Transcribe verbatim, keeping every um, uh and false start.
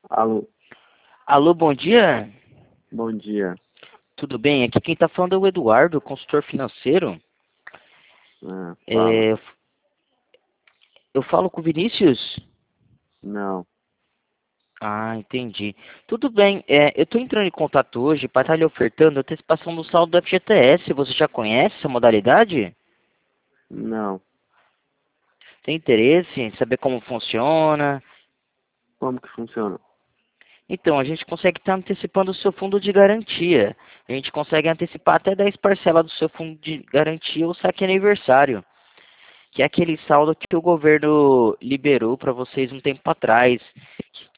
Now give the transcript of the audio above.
Alô, Alô, bom dia. bom dia. Tudo bem? Aqui quem está falando é o Eduardo, consultor financeiro. Ah, fala. É, eu falo com o Vinícius? Não, Ah, entendi. Tudo bem. É, eu estou entrando em contato hoje para estar lhe ofertando a antecipação do saldo do F G T S. Você já conhece essa modalidade? não. Tem interesse em saber como funciona? Como que funciona? Então, a gente consegue estar antecipando o seu fundo de garantia. A gente consegue antecipar até dez parcelas do seu fundo de garantia ou saque aniversário, que é aquele saldo que o governo liberou para vocês um tempo atrás,